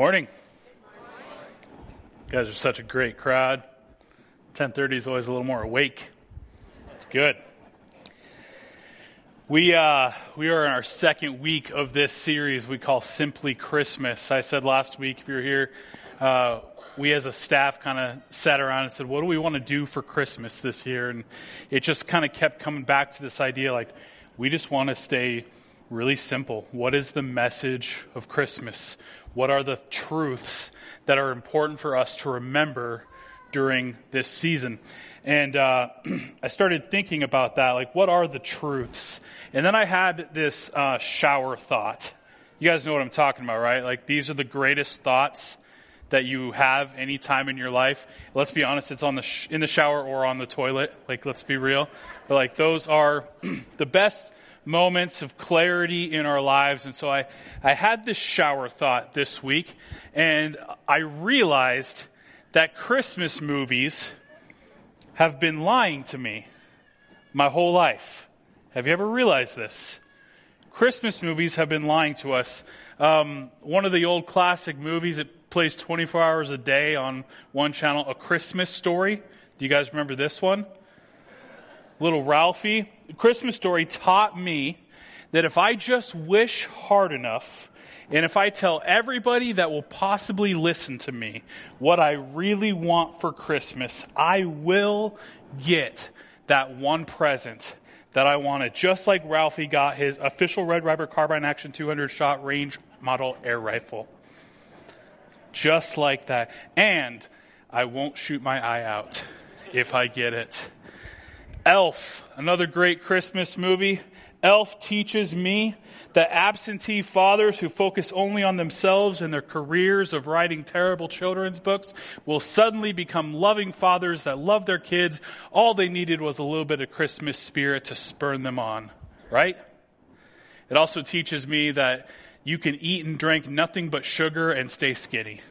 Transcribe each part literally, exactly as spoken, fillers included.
Morning. You guys are such a great crowd. ten thirty is always a little more awake. It's good. We uh, we are in our second week of this series we call Simply Christmas. I said last week, if you're here, uh, we as a staff kind of sat around and said, what do we want to do for Christmas this year? And it just kind of kept coming back to this idea, like, we just want to stay really simple. What is the message of Christmas? What are the truths that are important for us to remember during this season? And uh, I started thinking about that, like, what are the truths? And then I had this uh, shower thought. You guys know what I'm talking about, right? Like, these are the greatest thoughts that you have any time in your life. Let's be honest, it's on the sh- in the shower or on the toilet. Like, let's be real. But like, those are the best moments of clarity in our lives. And so I, I had this shower thought this week, and I realized that Christmas movies have been lying to me my whole life. Have you ever realized this? Christmas movies have been lying to us. Um, one of the old classic movies, it plays twenty-four hours a day on one channel, A Christmas Story. Do you guys remember this one? Little Ralphie. The Christmas Story taught me that if I just wish hard enough, and if I tell everybody that will possibly listen to me what I really want for Christmas, I will get that one present that I wanted. Just like Ralphie got his official Red Ryder Carbine Action two hundred shot range model air rifle. Just like that. And I won't shoot my eye out if I get it. Elf, another great Christmas movie. Elf teaches me that absentee fathers who focus only on themselves and their careers of writing terrible children's books will suddenly become loving fathers that love their kids. All they needed was a little bit of Christmas spirit to spurn them on, right? It also teaches me that you can eat and drink nothing but sugar and stay skinny.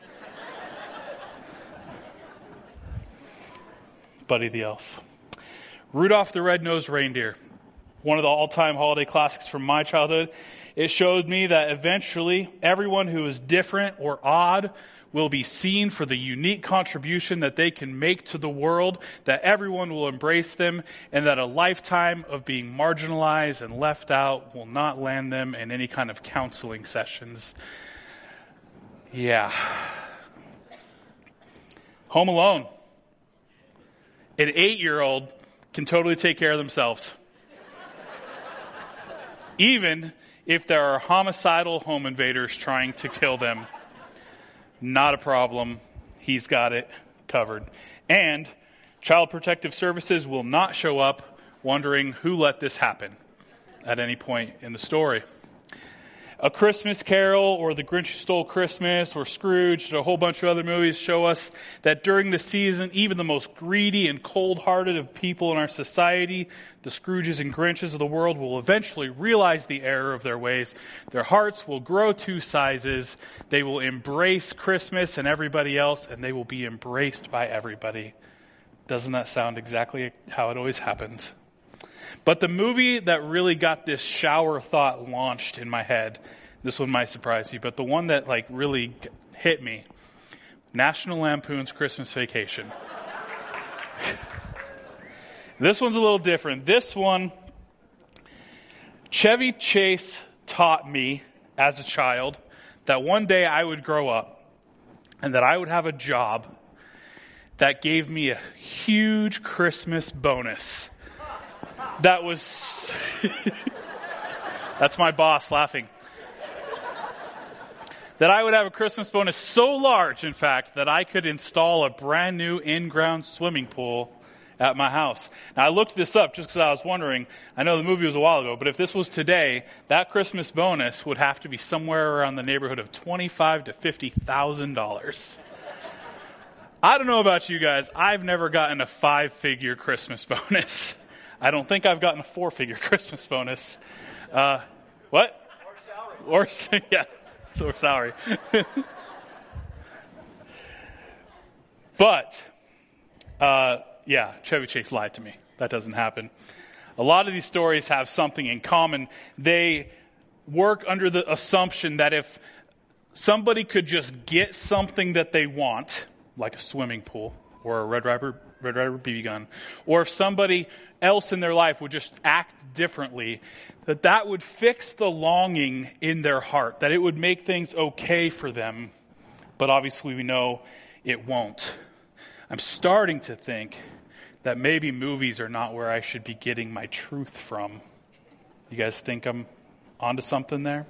Buddy the Elf. Rudolph the Red-Nosed Reindeer, one of the all-time holiday classics from my childhood. It showed me that eventually everyone who is different or odd will be seen for the unique contribution that they can make to the world, that everyone will embrace them, and that a lifetime of being marginalized and left out will not land them in any kind of counseling sessions. Yeah. Home Alone. An eight-year-old can totally take care of themselves. Even if there are homicidal home invaders trying to kill them. Not a problem. He's got it covered. And Child Protective Services will not show up wondering who let this happen at any point in the story. A Christmas Carol or The Grinch Who Stole Christmas or Scrooge and a whole bunch of other movies show us that during the season, even the most greedy and cold-hearted of people in our society, the Scrooges and Grinches of the world, will eventually realize the error of their ways. Their hearts will grow two sizes. They will embrace Christmas and everybody else, and they will be embraced by everybody. Doesn't that sound exactly how it always happens? But the movie that really got this shower thought launched in my head, this one might surprise you, but the one that like really hit me, National Lampoon's Christmas Vacation. This one's a little different. This one, Chevy Chase taught me as a child that one day I would grow up and that I would have a job that gave me a huge Christmas bonus. That was, that's my boss laughing. That I would have a Christmas bonus so large, in fact, that I could install a brand new in-ground swimming pool at my house. Now, I looked this up just because I was wondering. I know the movie was a while ago, but if this was today, that Christmas bonus would have to be somewhere around the neighborhood of twenty-five thousand to fifty thousand dollars. I don't know about you guys. I've never gotten a five-figure Christmas bonus. I don't think I've gotten a four-figure Christmas bonus. Uh, what? Or salary. Or, yeah, or salary. But, uh, yeah, Chevy Chase lied to me. That doesn't happen. A lot of these stories have something in common. They work under the assumption that if somebody could just get something that they want, like a swimming pool or a Red Ryder, Red Ryder B B gun, or if somebody else in their life would just act differently, that that would fix the longing in their heart, that it would make things okay for them. But obviously we know it won't. I'm starting to think that maybe movies are not where I should be getting my truth from. You guys think I'm onto something there?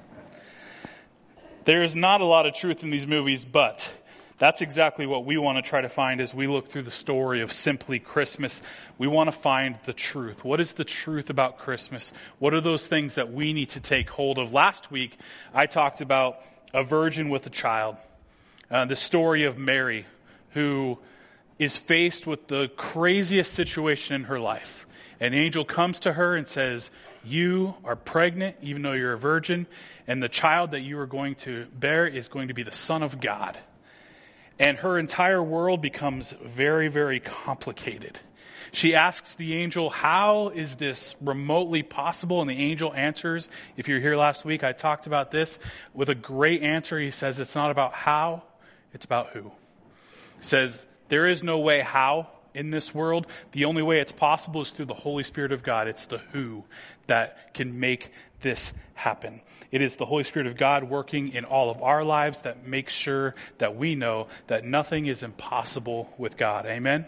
There is not a lot of truth in these movies, but that's exactly what we want to try to find as we look through the story of Simply Christmas. We want to find the truth. What is the truth about Christmas? What are those things that we need to take hold of? Last week, I talked about a virgin with a child. Uh, the story of Mary, who is faced with the craziest situation in her life. An angel comes to her and says, you are pregnant, even though you're a virgin, and the child that you are going to bear is going to be the Son of God. And her entire world becomes very, very complicated. She asks the angel, how is this remotely possible? And the angel answers, if you're here last week, I talked about this with a great answer. He says, it's not about how, it's about who. He says, there is no way how in this world. The only way it's possible is through the Holy Spirit of God. It's the who that can make this happen. It is the Holy Spirit of God working in all of our lives that makes sure that we know that nothing is impossible with God. Amen?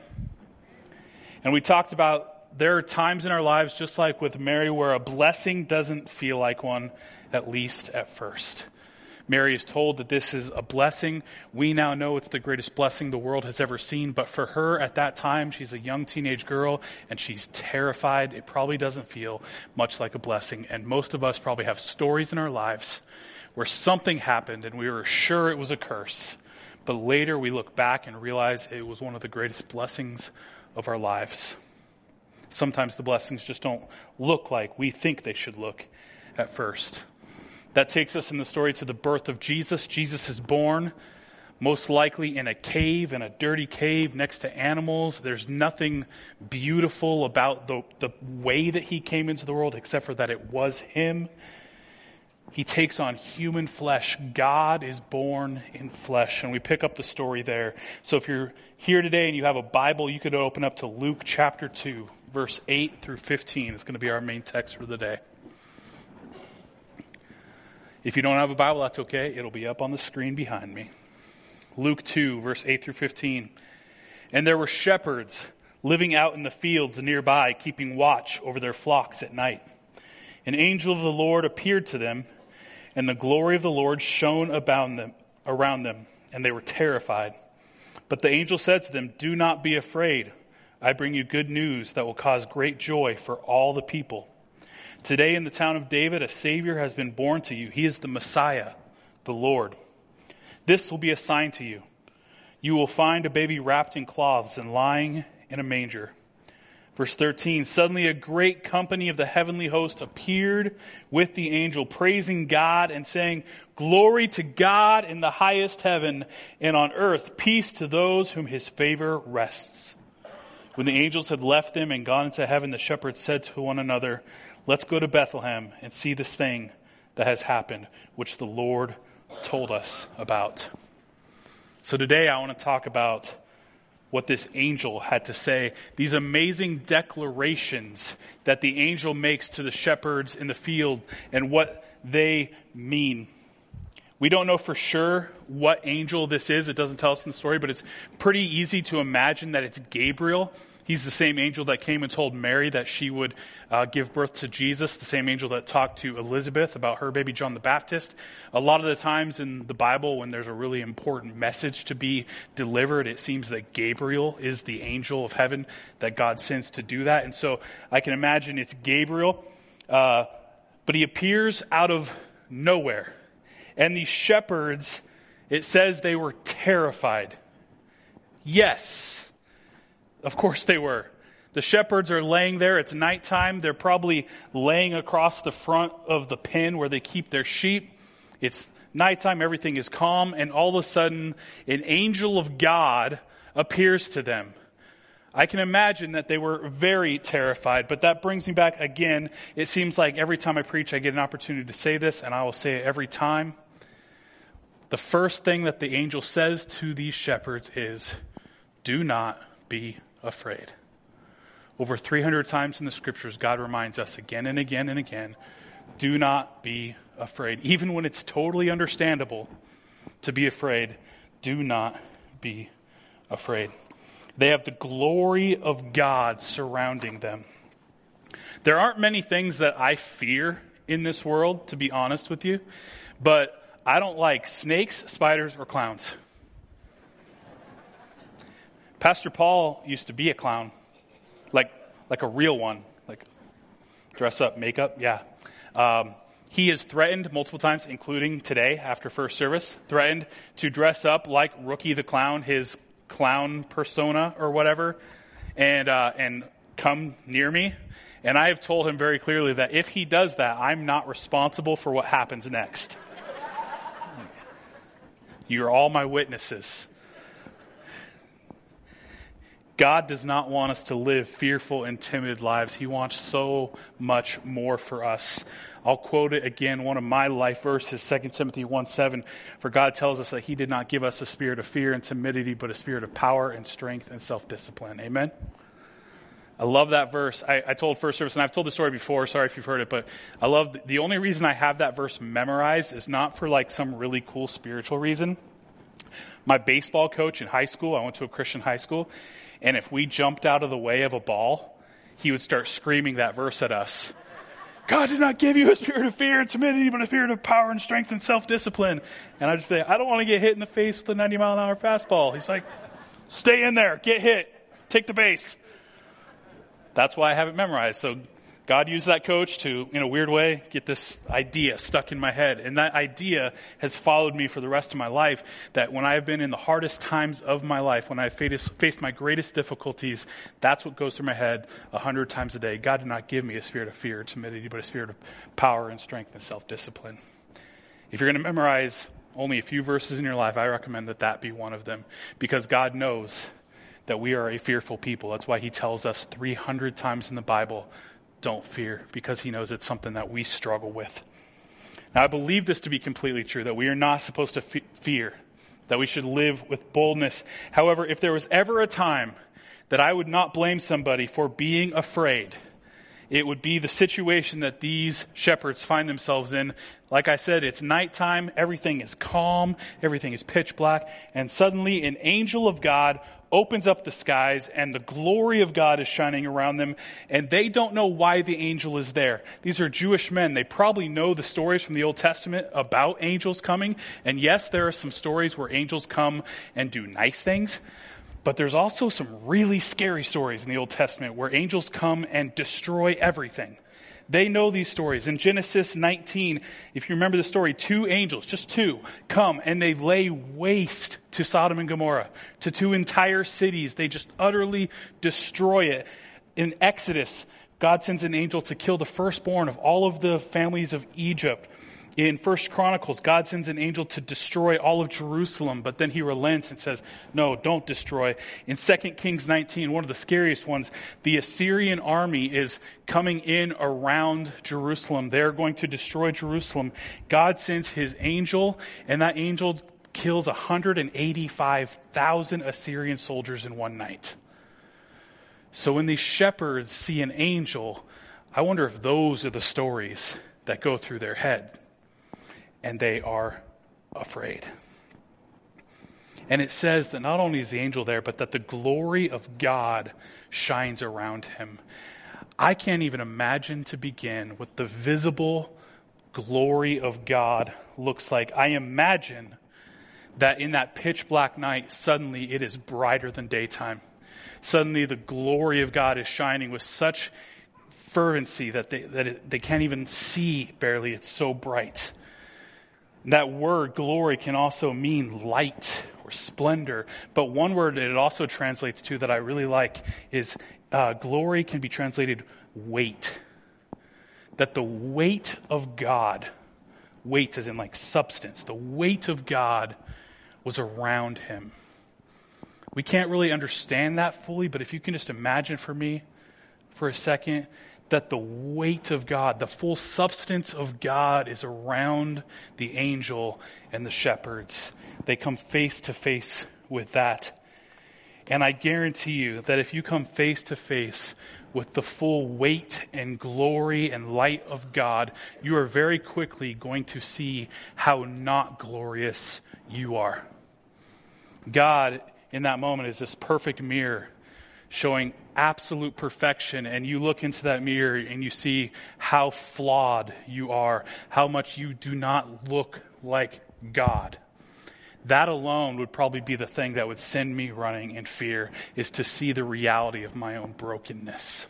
And we talked about there are times in our lives, just like with Mary, where a blessing doesn't feel like one, at least at first. Mary is told that this is a blessing. We now know it's the greatest blessing the world has ever seen. But for her at that time, she's a young teenage girl and she's terrified. It probably doesn't feel much like a blessing. And most of us probably have stories in our lives where something happened and we were sure it was a curse. But later we look back and realize it was one of the greatest blessings of our lives. Sometimes the blessings just don't look like we think they should look at first. That takes us in the story to the birth of Jesus. Jesus is born, most likely in a cave, in a dirty cave next to animals. There's nothing beautiful about the, the way that he came into the world except for that it was him. He takes on human flesh. God is born in flesh. And we pick up the story there. So if you're here today and you have a Bible, you could open up to Luke chapter two, verse eight through fifteen. It's going to be our main text for the day. If you don't have a Bible, that's okay. It'll be up on the screen behind me. Luke two, verse eight through fifteen. And there were shepherds living out in the fields nearby, keeping watch over their flocks at night. An angel of the Lord appeared to them, and the glory of the Lord shone about them, around them, and they were terrified. But the angel said to them, do not be afraid. I bring you good news that will cause great joy for all the people. Today in the town of David, a Savior has been born to you. He is the Messiah, the Lord. This will be a sign to you. You will find a baby wrapped in cloths and lying in a manger. Verse thirteen, suddenly a great company of the heavenly host appeared with the angel, praising God and saying, glory to God in the highest heaven, and on earth peace to those whom his favor rests. When the angels had left them and gone into heaven, the shepherds said to one another, let's go to Bethlehem and see this thing that has happened, which the Lord told us about. So today I want to talk about what this angel had to say. These amazing declarations that the angel makes to the shepherds in the field and what they mean. We don't know for sure what angel this is. It doesn't tell us in the story, but it's pretty easy to imagine that it's Gabriel. He's the same angel that came and told Mary that she would uh, give birth to Jesus, the same angel that talked to Elizabeth about her baby John the Baptist. A lot of the times in the Bible, when there's a really important message to be delivered, it seems that Gabriel is the angel of heaven that God sends to do that. And so I can imagine it's Gabriel, uh, but he appears out of nowhere. And these shepherds, it says they were terrified. Yes. Of course they were. The shepherds are laying there. It's nighttime. They're probably laying across the front of the pen where they keep their sheep. It's nighttime. Everything is calm. And all of a sudden, an angel of God appears to them. I can imagine that they were very terrified. But that brings me back again. It seems like every time I preach, I get an opportunity to say this, and I will say it every time. the first thing that the angel says to these shepherds is, do not be afraid. Over three hundred times in the scriptures, God reminds us again and again and again, do not be afraid. Even when it's totally understandable to be afraid, do not be afraid. They have the glory of God surrounding them. There aren't many things that I fear in this world, to be honest with you, but I don't like snakes, spiders, or clowns. Pastor Paul used to be a clown, like like a real one, like dress up, makeup, yeah. Um, he is threatened multiple times, including today after first service, threatened to dress up like Rookie the Clown, his clown persona or whatever, and uh, and come near me. And I have told him very clearly that if he does that, I'm not responsible for what happens next. You're all my witnesses. God does not want us to live fearful and timid lives. He wants so much more for us. I'll quote it again, one of my life verses, Second Timothy one seven. For God tells us that he did not give us a spirit of fear and timidity, but a spirit of power and strength and self-discipline. Amen? I love that verse. I, I told first service, and I've told the story before, sorry if you've heard it, but I love, the, the only reason I have that verse memorized is not for like some really cool spiritual reason. My baseball coach in high school, I went to a Christian high school, and if we jumped out of the way of a ball, he would start screaming that verse at us. God did not give you a spirit of fear and timidity, but a spirit of power and strength and self-discipline. And I'd just be like, I don't want to get hit in the face with a ninety mile an hour fastball. He's like, stay in there, get hit, take the base. That's why I have it memorized. So God used that coach to, in a weird way, get this idea stuck in my head. And that idea has followed me for the rest of my life, that when I have been in the hardest times of my life, when I faced, faced my greatest difficulties, that's what goes through my head a hundred times a day. God did not give me a spirit of fear or timidity, but a spirit of power and strength and self-discipline. If you're going to memorize only a few verses in your life, I recommend that that be one of them, because God knows that we are a fearful people. That's why he tells us three hundred times in the Bible, don't fear, because he knows it's something that we struggle with. Now, I believe this to be completely true, that we are not supposed to fe- fear, that we should live with boldness. However, if there was ever a time that I would not blame somebody for being afraid, it would be the situation that these shepherds find themselves in. Like I said, it's nighttime, everything is calm, everything is pitch black, and suddenly an angel of God opens up the skies, and the glory of God is shining around them, and they don't know why the angel is there. These are Jewish men. They probably know the stories from the Old Testament about angels coming, and yes, there are some stories where angels come and do nice things, but there's also some really scary stories in the Old Testament where angels come and destroy everything. They know these stories. In Genesis nineteen, if you remember the story, two angels, just two, come and they lay waste to Sodom and Gomorrah, to two entire cities. They just utterly destroy it. In Exodus, God sends an angel to kill the firstborn of all of the families of Egypt. In First Chronicles, God sends an angel to destroy all of Jerusalem, but then he relents and says, no, don't destroy. In Second Kings nineteen, one of the scariest ones, the Assyrian army is coming in around Jerusalem. They're going to destroy Jerusalem. God sends his angel, and that angel kills one hundred eighty-five thousand Assyrian soldiers in one night. So when these shepherds see an angel, I wonder if those are the stories that go through their head. And they are afraid. And it says that not only is the angel there, but that the glory of God shines around him. I can't even imagine to begin what the visible glory of God looks like. I imagine that in that pitch black night, suddenly it is brighter than daytime. Suddenly the glory of God is shining with such fervency that they, that it, they can't even see barely. It's so bright. That word glory can also mean light or splendor. But one word that it also translates to that I really like is uh, glory can be translated weight. That the weight of God, weight as in like substance, the weight of God was around him. We can't really understand that fully, but if you can just imagine for me for a second that the weight of God, the full substance of God is around the angel and the shepherds. They come face to face with that. And I guarantee you that if you come face to face with the full weight and glory and light of God, you are very quickly going to see how not glorious you are. God, in that moment, is this perfect mirror showing absolute perfection, and you look into that mirror and you see how flawed you are, how much you do not look like God. That alone would probably be the thing that would send me running in fear, is to see the reality of my own brokenness.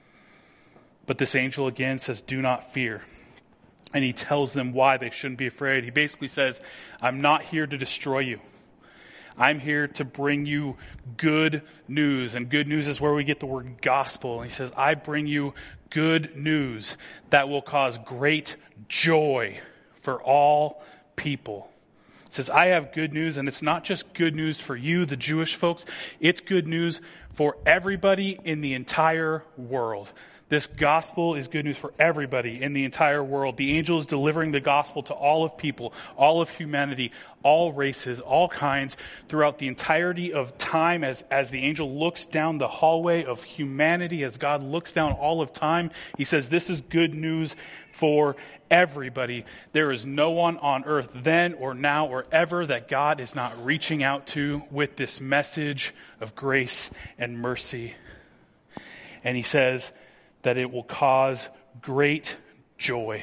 But this angel again says, do not fear. And he tells them why they shouldn't be afraid. He basically says, I'm not here to destroy you. I'm here to bring you good news. And good news is where we get the word gospel. And he says, I bring you good news that will cause great joy for all people. It says, I have good news, and it's not just good news for you, the Jewish folks. It's good news for everybody in the entire world. This gospel is good news for everybody in the entire world. The angel is delivering the gospel to all of people, all of humanity, all races, all kinds, throughout the entirety of time. As, as the angel looks down the hallway of humanity, as God looks down all of time, he says, this is good news for everybody. There is no one on earth then or now or ever that God is not reaching out to with this message of grace and mercy. And he says that it will cause great joy.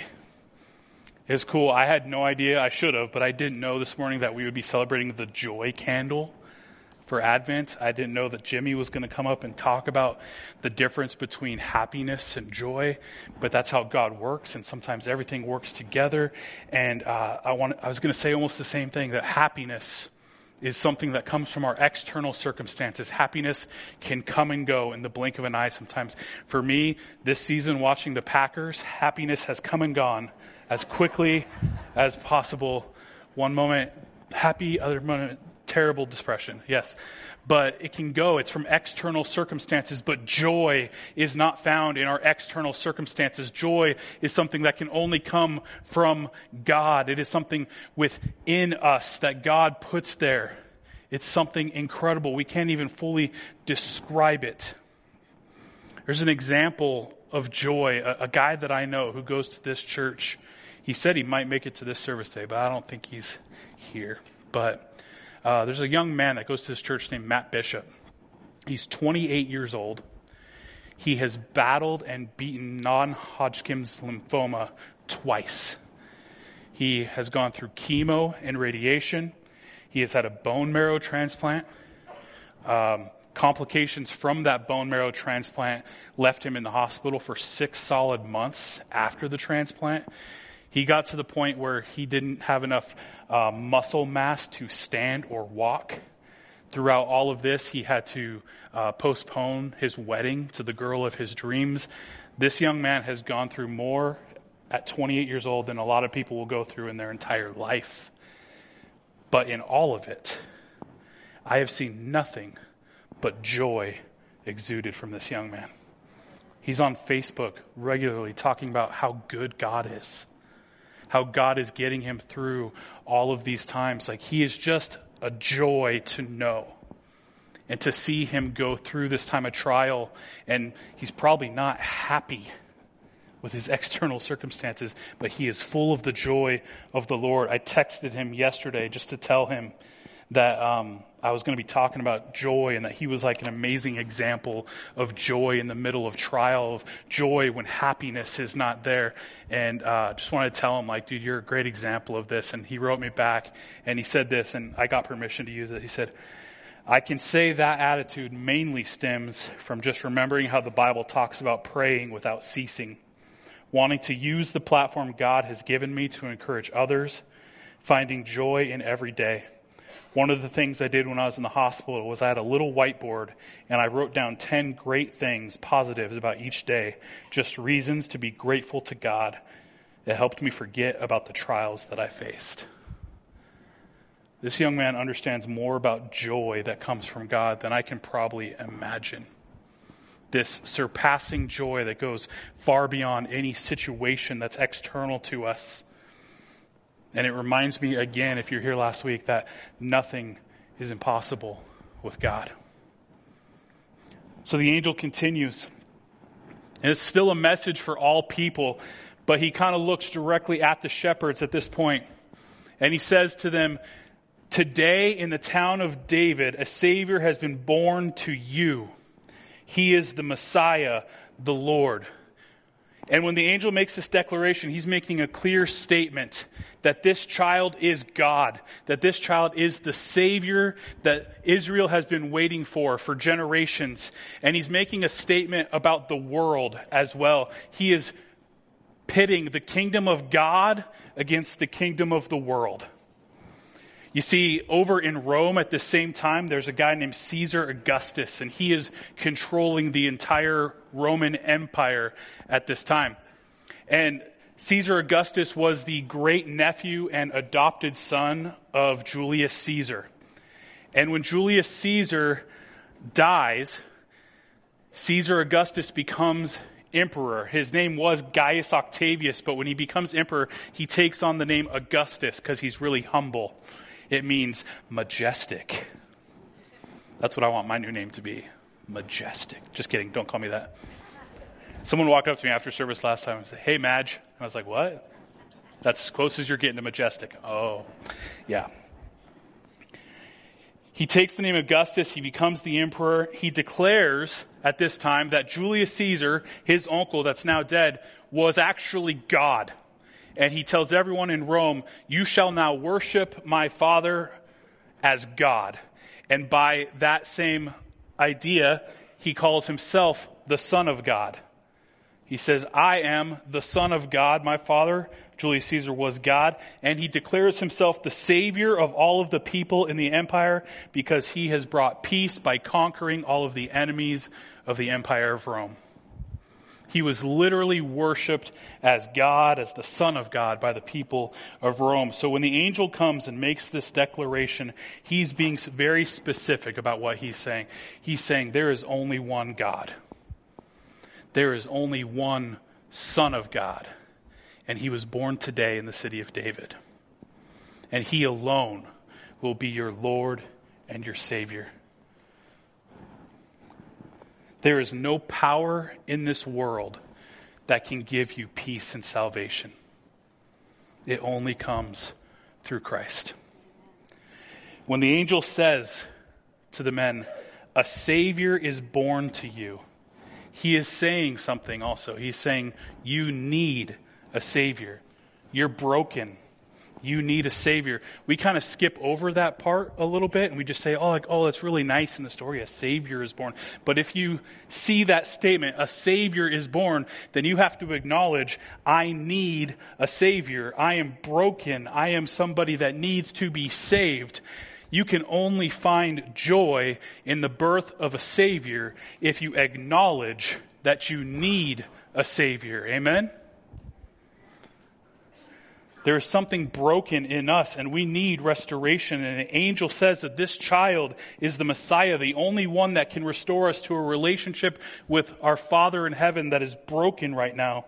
It's cool. I had no idea. I should have, but I didn't know this morning that we would be celebrating the joy candle for Advent. I didn't know that Jimmy was going to come up and talk about the difference between happiness and joy, but that's how God works, and sometimes everything works together. And uh, I want I was going to say almost the same thing, that happiness is something that comes from our external circumstances. Happiness can come and go in the blink of an eye sometimes. For me, this season watching the Packers, happiness has come and gone as quickly as possible. One moment happy, other moment terrible depression. Yes. But it can go. It's from external circumstances. But joy is not found in our external circumstances. Joy is something that can only come from God. It is something within us that God puts there. It's something incredible. We can't even fully describe it. There's an example of joy. A, a guy that I know who goes to this church. He said he might make it to this service today, but I don't think he's here. But Uh, there's a young man that goes to this church named Matt Bishop. He's twenty-eight years old. He has battled and beaten non-Hodgkin's lymphoma twice. He has gone through chemo and radiation. He has had a bone marrow transplant. Um, complications from that bone marrow transplant left him in the hospital for six solid months after the transplant. He got to the point where he didn't have enough uh, muscle mass to stand or walk. Throughout all of this, he had to uh, postpone his wedding to the girl of his dreams. This young man has gone through more at twenty-eight years old than a lot of people will go through in their entire life. But in all of it, I have seen nothing but joy exuded from this young man. He's on Facebook regularly talking about how good God is. How God is getting him through all of these times. Like, he is just a joy to know. And to see him go through this time of trial, and he's probably not happy with his external circumstances, but he is full of the joy of the Lord. I texted him yesterday just to tell him that um, I was going to be talking about joy, and that he was like an amazing example of joy in the middle of trial, of joy when happiness is not there. And uh, just wanted to tell him, like, dude, you're a great example of this. And he wrote me back, and he said this, and I got permission to use it. He said, I can say that attitude mainly stems from just remembering how the Bible talks about praying without ceasing, wanting to use the platform God has given me to encourage others, finding joy in every day. One of the things I did when I was in the hospital was I had a little whiteboard, and I wrote down ten great things, positives about each day, just reasons to be grateful to God. It helped me forget about the trials that I faced. This young man understands more about joy that comes from God than I can probably imagine. this surpassing joy that goes far beyond any situation that's external to us. And it reminds me again, if you're here last week, that nothing is impossible with God. So the angel continues. And it's still a message for all people, but he kind of looks directly at the shepherds at this point. And he says to them, "Today in the town of David, a Savior has been born to you. He is the Messiah, the Lord." And when the angel makes this declaration, he's making a clear statement that this child is God, that this child is the Savior that Israel has been waiting for for generations. And he's making a statement about the world as well. He is pitting the kingdom of God against the kingdom of the world. You see, over in Rome at the same time, there's a guy named Caesar Augustus, and he is controlling the entire Roman Empire at this time. And Caesar Augustus was the great nephew and adopted son of Julius Caesar. And when Julius Caesar dies, Caesar Augustus becomes emperor. His name was Gaius Octavius, but when he becomes emperor, he takes on the name Augustus because he's really humble. It means majestic. That's what I want my new name to be. Majestic. Just kidding. Don't call me that. Someone walked up to me after service last time and said, "Hey, Madge." And I was like, "What?" "That's as close as you're getting to majestic." Oh, yeah. He takes the name Augustus. He becomes the emperor. He declares at this time that Julius Caesar, his uncle that's now dead, was actually God. And he tells everyone in Rome, "You shall now worship my Father as God." And by that same idea, he calls himself the Son of God. He says, "I am the Son of God. My father, Julius Caesar, was God." And he declares himself the Savior of all of the people in the empire because he has brought peace by conquering all of the enemies of the Empire of Rome. He was literally worshipped as God, as the Son of God by the people of Rome. So when the angel comes and makes this declaration, he's being very specific about what he's saying. He's saying there is only one God. There is only one Son of God. And he was born today in the city of David. And he alone will be your Lord and your Savior. There is no power in this world that can give you peace and salvation. It only comes through Christ. When the angel says to the men, "A Savior is born to you," he is saying something also. He's saying, you need a Savior. You're broken. You need a Savior. We kind of skip over that part a little bit and we just say, oh, like, oh, that's really nice in the story. A Savior is born. But if you see that statement, a Savior is born, then you have to acknowledge, I need a Savior. I am broken. I am somebody that needs to be saved. You can only find joy in the birth of a Savior if you acknowledge that you need a Savior. Amen? There is something broken in us and we need restoration. And the angel says that this child is the Messiah, the only one that can restore us to a relationship with our Father in heaven that is broken right now.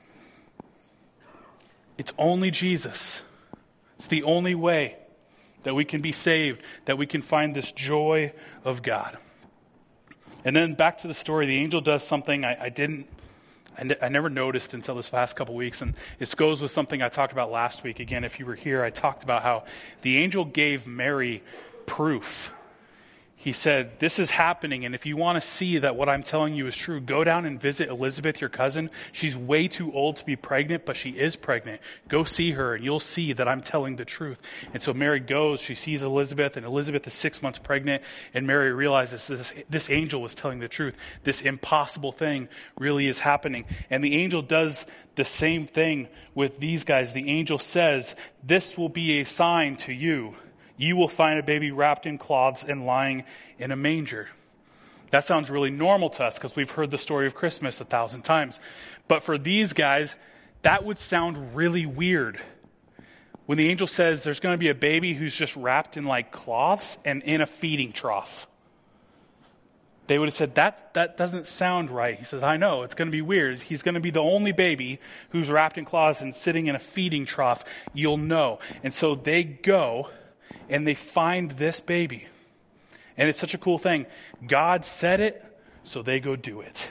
It's only Jesus. It's the only way that we can be saved, that we can find this joy of God. And then back to the story, the angel does something I, I didn't I, ne- I never noticed until this past couple weeks, and it goes with something I talked about last week. Again, if you were here, I talked about how the angel gave Mary proof. He said, this is happening, and if you want to see that what I'm telling you is true, go down and visit Elizabeth, your cousin. She's way too old to be pregnant, but she is pregnant. Go see her, and you'll see that I'm telling the truth. And so Mary goes, she sees Elizabeth, and Elizabeth is six months pregnant, and Mary realizes this, this angel was telling the truth. This impossible thing really is happening. And the angel does the same thing with these guys. The angel says, this will be a sign to you. You will find a baby wrapped in cloths and lying in a manger. That sounds really normal to us because we've heard the story of Christmas a thousand times. But for these guys, that would sound really weird. When the angel says there's going to be a baby who's just wrapped in like cloths and in a feeding trough. They would have said, that, that doesn't sound right. He says, I know, it's going to be weird. He's going to be the only baby who's wrapped in cloths and sitting in a feeding trough. You'll know. And so they go and they find this baby. And it's such a cool thing. God said it, so they go do it.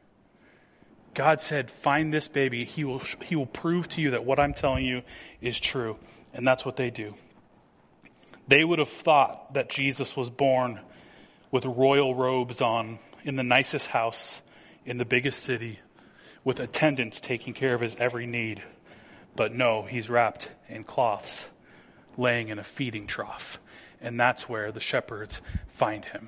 God said, find this baby. He will, he will prove to you that what I'm telling you is true. And that's what they do. They would have thought that Jesus was born with royal robes on in the nicest house in the biggest city with attendants taking care of his every need. But no, he's wrapped in cloths, laying in a feeding trough. And that's where the shepherds find him.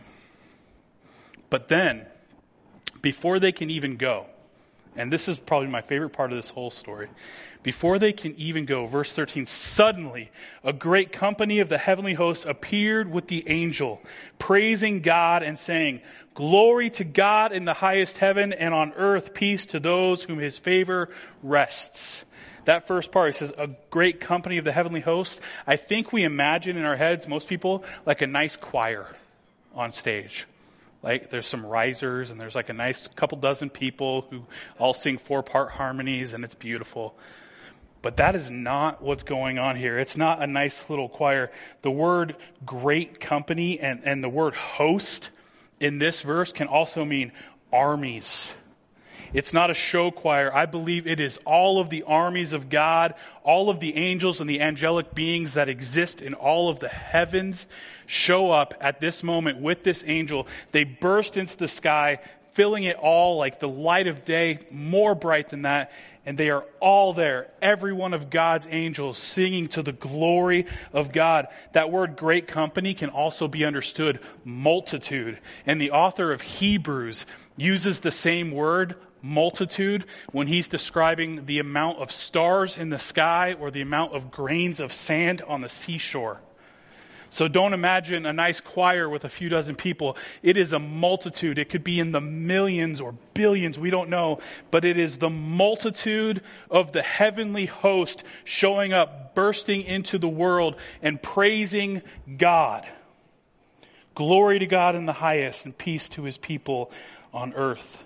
But then, before they can even go, and this is probably my favorite part of this whole story, before they can even go, verse thirteen, suddenly a great company of the heavenly hosts appeared with the angel, praising God and saying, glory to God in the highest heaven, and on earth peace to those whom his favor rests. That first part, it says, a great company of the heavenly hosts. I think we imagine in our heads, most people, like a nice choir on stage. Like there's some risers and there's like a nice couple dozen people who all sing four-part harmonies, and it's beautiful. But that is not what's going on here. It's not a nice little choir. The word great company and, and the word host in this verse can also mean armies. It's not a show choir. I believe it is all of the armies of God, all of the angels and the angelic beings that exist in all of the heavens show up at this moment with this angel. They burst into the sky, filling it all like the light of day, more bright than that. And they are all there, every one of God's angels singing to the glory of God. That word great company can also be understood multitude. And the author of Hebrews uses the same word, multitude, when he's describing the amount of stars in the sky or the amount of grains of sand on the seashore. So don't imagine a nice choir with a few dozen people. It is a multitude. It could be in the millions or billions, we don't know. But it is the multitude of the heavenly host showing up, bursting into the world and praising God. Glory to God in the highest and peace to his people on earth.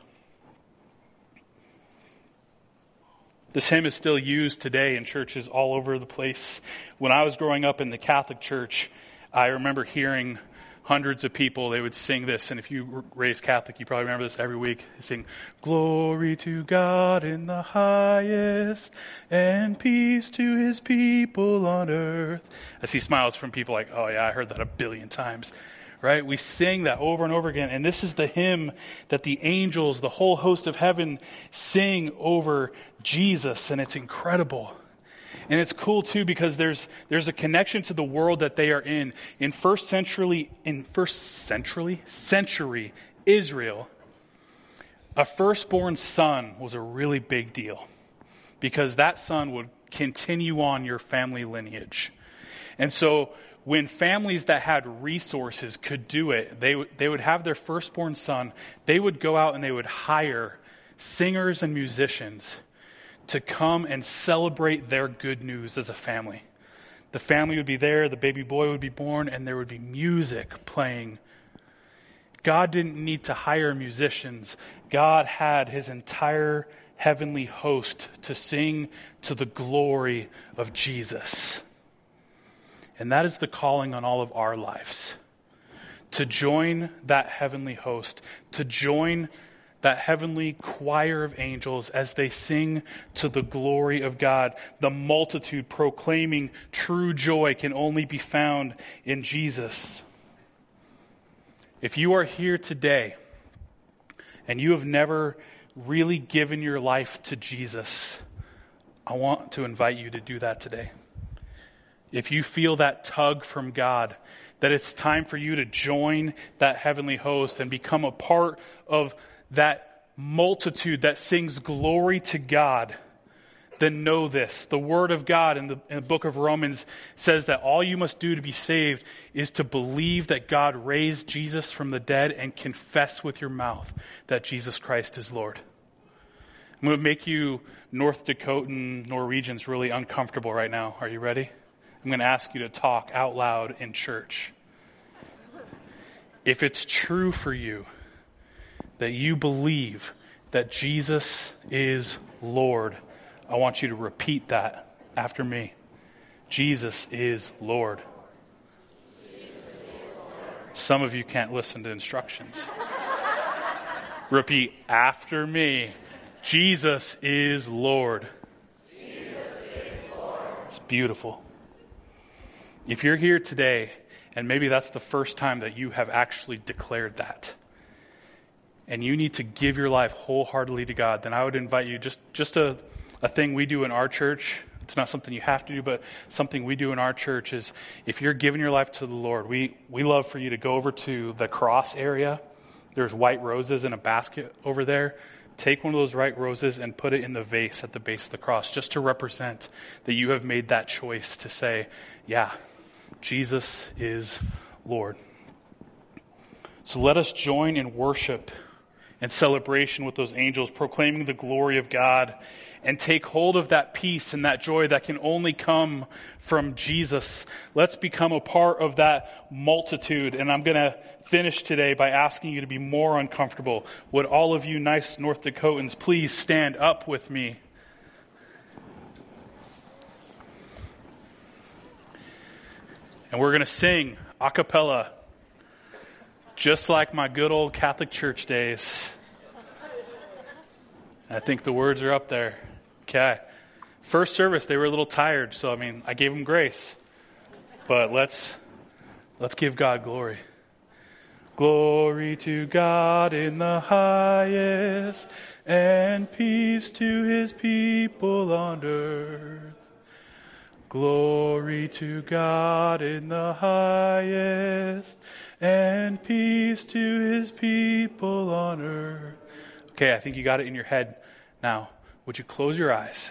This hymn is still used today in churches all over the place. When I was growing up in the Catholic Church, I remember hearing hundreds of people, they would sing this. And if you were raised Catholic, you probably remember this every week. They sing, glory to God in the highest and peace to his people on earth. I see smiles from people like, oh yeah, I heard that a billion times. Right? We sing that over and over again. And this is the hymn that the angels, the whole host of heaven, sing over Jesus. And it's incredible. And it's cool too because there's there's a connection to the world that they are in. In first century, in first century, century Israel, a firstborn son was a really big deal because that son would continue on your family lineage. And so when families that had resources could do it, they would they would have their firstborn son. They would go out and they would hire singers and musicians to come and celebrate their good news as a family. The family would be there, the baby boy would be born, and there would be music playing. God didn't need to hire musicians. God had his entire heavenly host to sing to the glory of Jesus. And that is the calling on all of our lives. To join that heavenly host, to join that heavenly choir of angels as they sing to the glory of God. The multitude proclaiming true joy can only be found in Jesus. If you are here today and you have never really given your life to Jesus, I want to invite you to do that today. If you feel that tug from God, that it's time for you to join that heavenly host and become a part of that multitude that sings glory to God, then know this. The Word of God in the, in the book of Romans says that all you must do to be saved is to believe that God raised Jesus from the dead and confess with your mouth that Jesus Christ is Lord. I'm going to make you North Dakotan Norwegians really uncomfortable right now. Are you ready? I'm going to ask you to talk out loud in church. If it's true for you that you believe that Jesus is Lord, I want you to repeat that after me. Jesus is Lord. Some of you can't listen to instructions. Repeat after me. Jesus is Lord. Jesus is Lord. It's beautiful. If you're here today, and maybe that's the first time that you have actually declared that, and you need to give your life wholeheartedly to God, then I would invite you, just, just a, a thing we do in our church. It's not something you have to do, but something we do in our church is if you're giving your life to the Lord, we, we love for you to go over to the cross area. There's white roses in a basket over there. Take one of those white roses and put it in the vase at the base of the cross, just to represent that you have made that choice to say, yeah, Jesus is Lord. So let us join in worship and celebration with those angels, proclaiming the glory of God, and take hold of that peace and that joy that can only come from Jesus. Let's become a part of that multitude. And I'm going to finish today by asking you to be more uncomfortable. Would all of you nice North Dakotans please stand up with me? And we're going to sing a cappella, just like my good old Catholic church days. I think the words are up there. Okay. First service, they were a little tired, so I mean, I gave them grace. But let's let's give God glory. Glory to God in the highest, and peace to his people on earth. Glory to God in the highest, and peace to his people on earth. Okay, I think you got it in your head now. Would you close your eyes?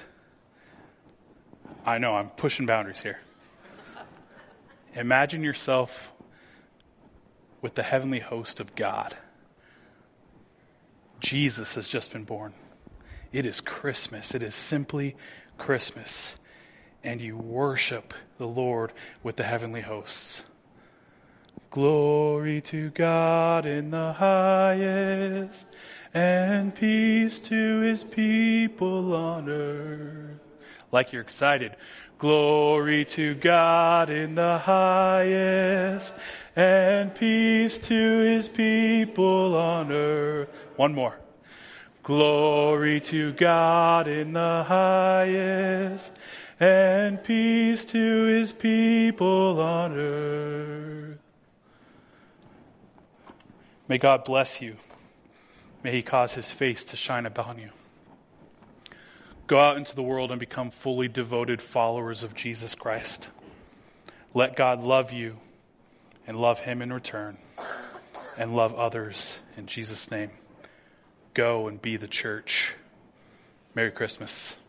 I know, I'm pushing boundaries here. Imagine yourself with the heavenly host of God. Jesus has just been born. It is Christmas. It is simply Christmas. And you worship the Lord with the heavenly hosts. Glory to God in the highest, and peace to his people on earth. Like you're excited. Glory to God in the highest, and peace to his people on earth. One more. Glory to God in the highest, and peace to his people on earth. May God bless you. May he cause his face to shine upon you. Go out into the world and become fully devoted followers of Jesus Christ. Let God love you and love him in return, and love others in Jesus' name. Go and be the church. Merry Christmas.